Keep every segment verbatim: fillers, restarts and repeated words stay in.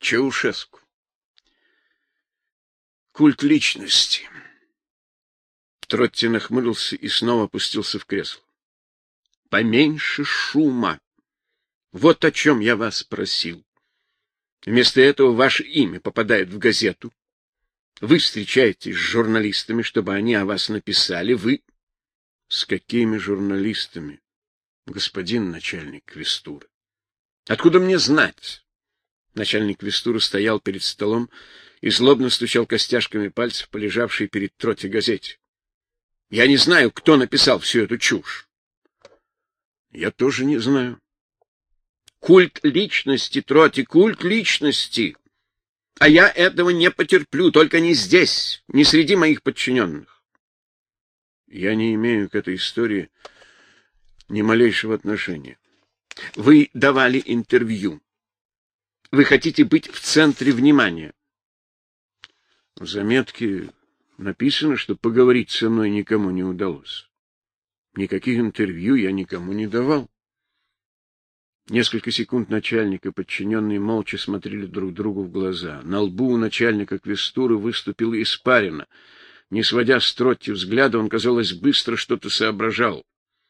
Чаушеску. Культ личности. Тротти нахмурился и снова опустился в кресло. Поменьше шума. Вот о чем я вас просил. Вместо этого ваше имя попадает в газету. Вы встречаетесь с журналистами, чтобы они о вас написали. Вы... С какими журналистами, господин начальник квестуры? Откуда мне знать? Начальник квестуры стоял перед столом и злобно стучал костяшками пальцев по лежавшей перед Тротти газете. Я не знаю, кто написал всю эту чушь. Я тоже не знаю. Культ личности, Тротти, культ личности. А я этого не потерплю, только не здесь, не среди моих подчиненных. Я не имею к этой истории ни малейшего отношения. Вы давали интервью. Вы хотите быть в центре внимания. В заметке написано, что поговорить со мной никому не удалось. Никаких интервью я никому не давал. Несколько секунд начальник и подчиненные молча смотрели друг другу в глаза. На лбу у начальника квестуры выступила испарина. Не сводя с Тротти взгляда, он, казалось, быстро что-то соображал.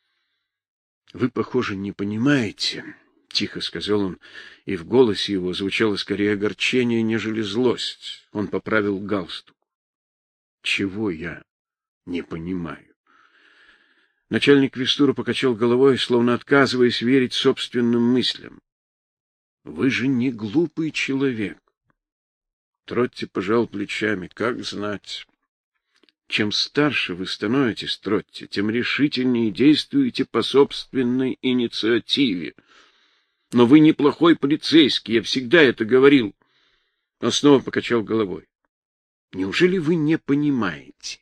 — Вы, похоже, не понимаете, — тихо сказал он, и в голосе его звучало скорее огорчение, нежели злость. Он поправил галстук. — Чего я не понимаю? Начальник квестуры покачал головой, словно отказываясь верить собственным мыслям. — Вы же не глупый человек. Тротти пожал плечами. — Как знать. Чем старше вы становитесь, Тротти, тем решительнее действуете по собственной инициативе. Но вы неплохой полицейский, я всегда это говорил. Он снова покачал головой. Неужели вы не понимаете?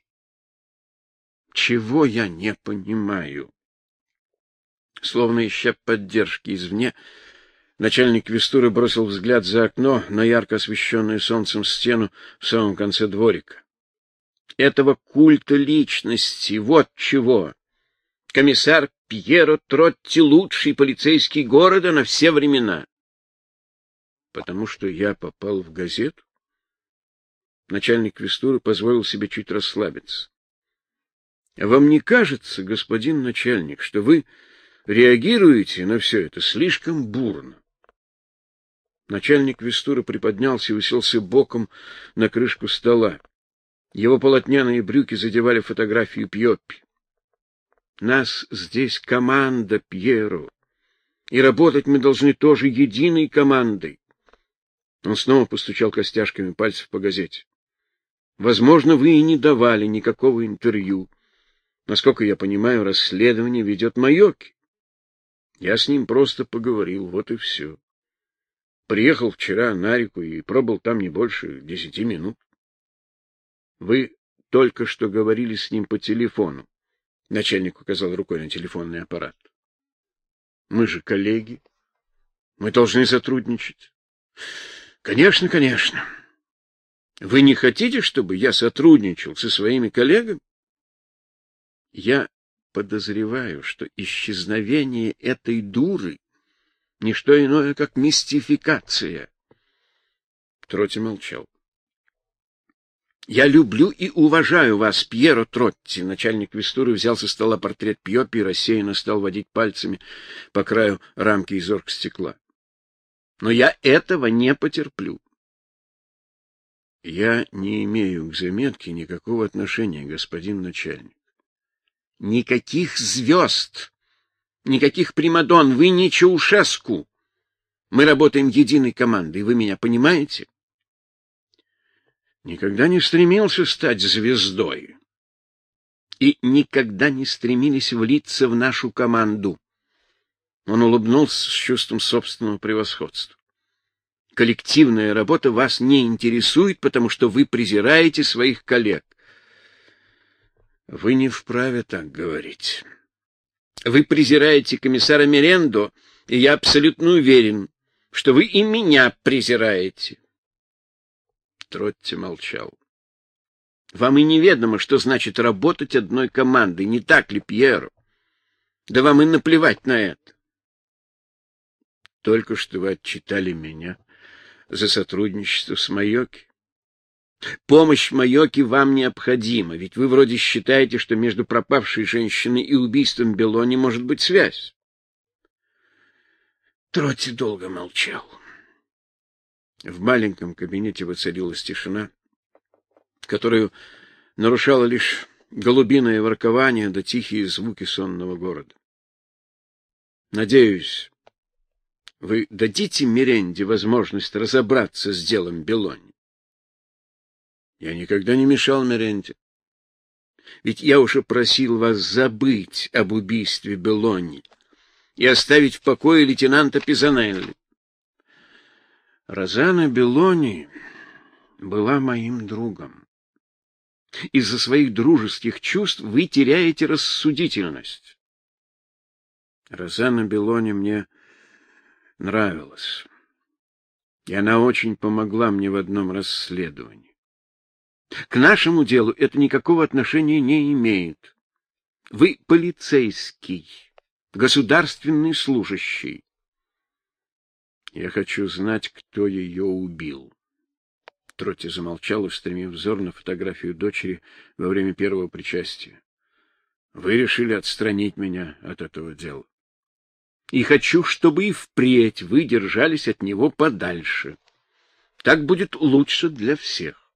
Чего я не понимаю? Словно ища поддержки извне, начальник квестуры бросил взгляд за окно на ярко освещенную солнцем стену в самом конце дворика. Этого культа личности, вот чего. Комиссар Пьеро Тротти — лучший полицейский города на все времена. Потому что я попал в газету? Начальник квестуры позволил себе чуть расслабиться. Вам не кажется, господин начальник, что вы реагируете на все это слишком бурно? Начальник квестуры приподнялся и уселся боком на крышку стола. Его полотняные брюки задевали фотографию Пьоппи. Нас здесь команда, Пьеро, и работать мы должны тоже единой командой. Он снова постучал костяшками пальцев по газете. Возможно, вы и не давали никакого интервью. Насколько я понимаю, расследование ведет Майоки. Я с ним просто поговорил, вот и все. Приехал вчера на реку и пробыл там не больше десяти минут. Вы только что говорили с ним по телефону. Начальник указал рукой на телефонный аппарат. Мы же коллеги. Мы должны сотрудничать. Конечно, конечно. Вы не хотите, чтобы я сотрудничал со своими коллегами? Я подозреваю, что исчезновение этой дуры — не что иное, как мистификация. Тротти молчал. Я люблю и уважаю вас, Пьеро Тротти. Начальник квестуры взял со стола портрет Пьоппи и рассеянно стал водить пальцами по краю рамки из оргстекла. Но я этого не потерплю. Я не имею к заметке никакого отношения, господин начальник. Никаких звезд, никаких примадон, вы не Чаушеску. Мы работаем единой командой, вы меня понимаете? Никогда не стремился стать звездой. И никогда не стремились влиться в нашу команду. Он улыбнулся с чувством собственного превосходства. Коллективная работа вас не интересует, потому что вы презираете своих коллег. Вы не вправе так говорить. Вы презираете комиссара Мерендо, и я абсолютно уверен, что вы и меня презираете. Тротти молчал. Вам и неведомо, что значит работать одной командой, не так ли, Пьеро? Да вам и наплевать на это. Только что вы отчитали меня за сотрудничество с Майоки. Помощь Майоки вам необходима, ведь вы вроде считаете, что между пропавшей женщиной и убийством Белони может быть связь. Тротти долго молчал. В маленьком кабинете воцарилась тишина, которую нарушало лишь голубиное воркование да тихие звуки сонного города. Надеюсь, вы дадите Миренде возможность разобраться с делом Белони? Я никогда не мешал Миренде. Ведь я уже просил вас забыть об убийстве Белони и оставить в покое лейтенанта Пизанелли. Розана Белони была моим другом. Из-за своих дружеских чувств вы теряете рассудительность. Розана Белони мне нравилась, и она очень помогла мне в одном расследовании. К нашему делу это никакого отношения не имеет. Вы полицейский, государственный служащий. Я хочу знать, кто ее убил. Тротти замолчал, устремив взор на фотографию дочери во время первого причастия. Вы решили отстранить меня от этого дела. И хочу, чтобы и впредь вы держались от него подальше. Так будет лучше для всех.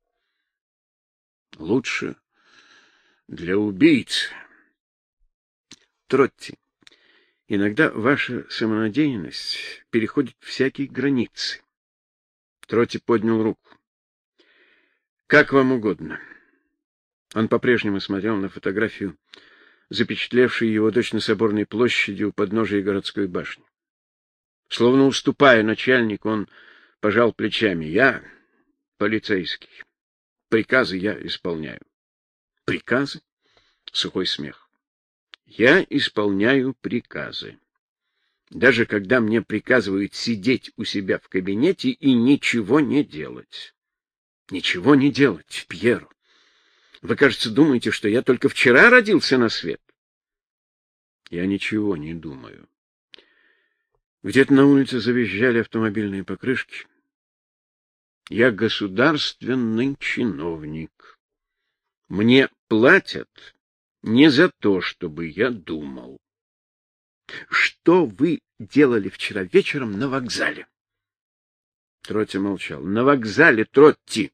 Лучше для убийц. Тротти, иногда ваша самонадеянность переходит всякие границы. Тротти поднял руку. Как вам угодно. Он по-прежнему смотрел на фотографию, запечатлевшую его дочь на Соборной площади у подножия городской башни. Словно уступая начальнику, он пожал плечами. Я полицейский. Приказы я исполняю. Приказы? Сухой смех. Я исполняю приказы. Даже когда мне приказывают сидеть у себя в кабинете и ничего не делать. Ничего не делать, Пьеро. Вы, кажется, думаете, что я только вчера родился на свет? Я ничего не думаю. Где-то на улице завизжали автомобильные покрышки. Я государственный чиновник. Мне платят не за то, чтобы я думал. Что вы делали вчера вечером на вокзале? Тротти молчал. На вокзале, Тротти.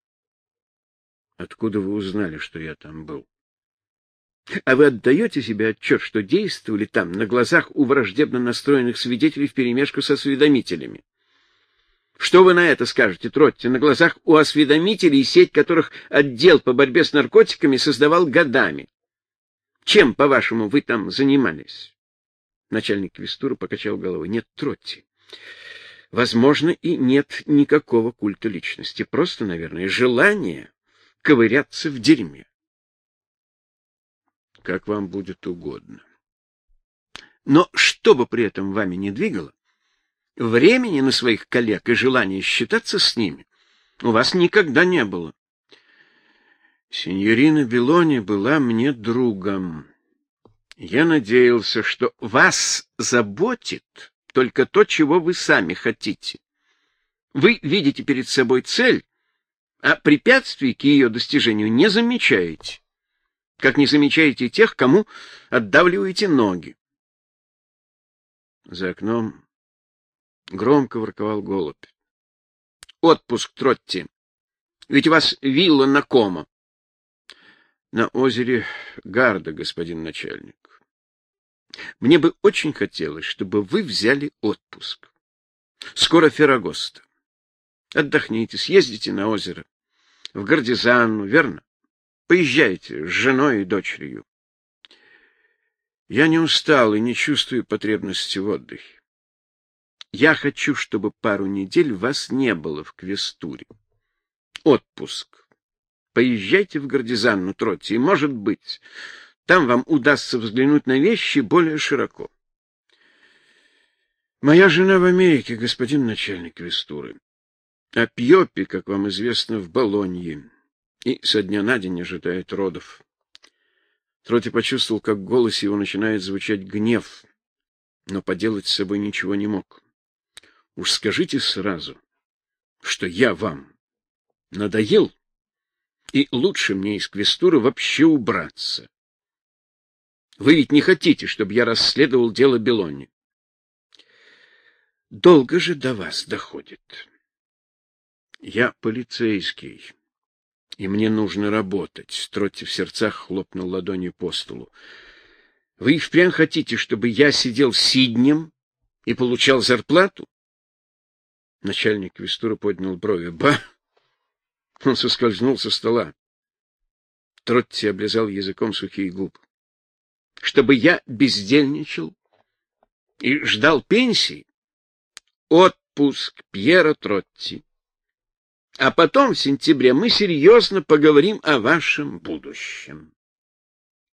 Откуда вы узнали, что я там был? А вы отдаете себе отчет, что действовали там на глазах у враждебно настроенных свидетелей вперемешку с осведомителями? Что вы на это скажете, Тротти, на глазах у осведомителей, сеть которых отдел по борьбе с наркотиками создавал годами? Чем, по-вашему, вы там занимались? Начальник квестура покачал головой. Нет, Тротти. Возможно, и нет никакого культа личности. Просто, наверное, желание ковыряться в дерьме. Как вам будет угодно. Но что бы при этом вами не двигало, времени на своих коллег и желания считаться с ними у вас никогда не было. Синьорина Белони была мне другом. Я надеялся, что вас заботит только то, чего вы сами хотите. Вы видите перед собой цель, а препятствий к ее достижению не замечаете, как не замечаете тех, кому отдавливаете ноги. За окном громко ворковал голубь. Отпуск, Тротти. Ведь у вас вилла на Комо. На озере Гарда, господин начальник. Мне бы очень хотелось, чтобы вы взяли отпуск. Скоро Феррагоста. Отдохните, съездите на озеро, в Гардизанну, верно? Поезжайте с женой и дочерью. Я не устал и не чувствую потребности в отдыхе. Я хочу, чтобы пару недель вас не было в Квестуре. Отпуск. Поезжайте в Гардизанну, Тротти, и, может быть, там вам удастся взглянуть на вещи более широко. Моя жена в Америке, господин начальник квестуры. А Пьоппи, как вам известно, в Болонье, и со дня на день ожидает родов. Тротти почувствовал, как в голосе его начинает звучать гнев, но поделать с собой ничего не мог. Уж скажите сразу, что я вам надоел, и лучше мне из квестуры вообще убраться. Вы ведь не хотите, чтобы я расследовал дело Белони? Долго же до вас доходит. Я полицейский, и мне нужно работать. Тротти в сердцах хлопнул ладонью по столу. Вы и впрямь хотите, чтобы я сидел сиднем и получал зарплату? Начальник квестуры поднял брови. Ба! Он соскользнул со стола. Тротти облизал языком сухие губы. Чтобы я бездельничал и ждал пенсии? Отпуск Пьера Тротти. А потом в сентябре мы серьезно поговорим о вашем будущем.